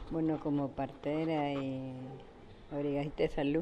Bueno, como partera y brigadista de salud,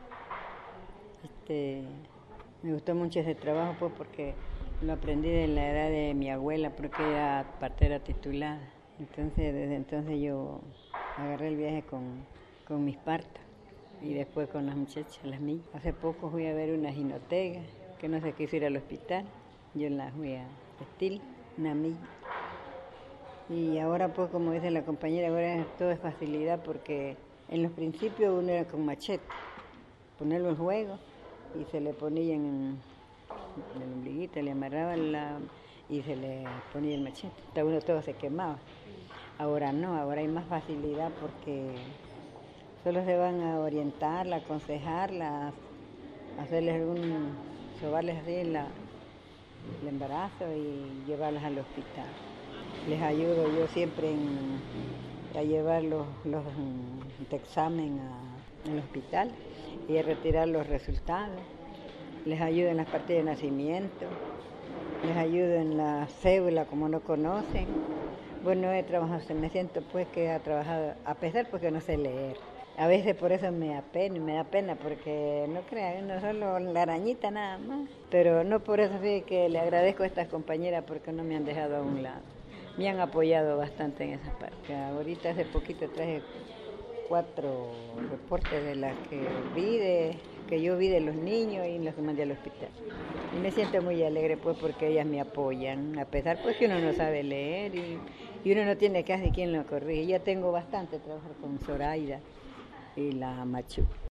este, me gustó mucho ese trabajo pues porque lo aprendí de la edad de mi abuela porque era partera titulada. Entonces, desde entonces yo agarré el viaje con mis partos y después con las muchachas, las mías. Hace poco fui a ver una ginotega que no se quiso ir al hospital. Yo la fui a vestir, una amiga. Y ahora pues como dice la compañera, ahora todo es facilidad porque en los principios uno era con machete, ponerlo en juego y se le ponía en el ombliguito, le amarraban y se le ponía el machete. Hasta uno todo se quemaba. Ahora no, ahora hay más facilidad porque solo se van a orientarla, a aconsejarla, a hacerles sobarles así el embarazo y llevarlas al hospital. Les ayudo yo siempre a llevar los de examen al hospital y a retirar los resultados. Les ayudo en las partidas de nacimiento, les ayudo en la cédula como no conocen. Bueno, he trabajado, me siento pues que he trabajado, a pesar porque no sé leer. A veces por eso me da pena porque no crean, no solo la arañita nada más. Pero no por eso sí que le agradezco a estas compañeras porque no me han dejado a un lado. Me han apoyado bastante en esa parte. Ahorita hace poquito traje 4 reportes de las que yo vi de los niños y los que mandé al hospital. Y me siento muy alegre pues porque ellas me apoyan, a pesar pues que uno no sabe leer y uno no tiene casi quien lo corrige. Ya tengo bastante trabajar con Zoraida y la Machu.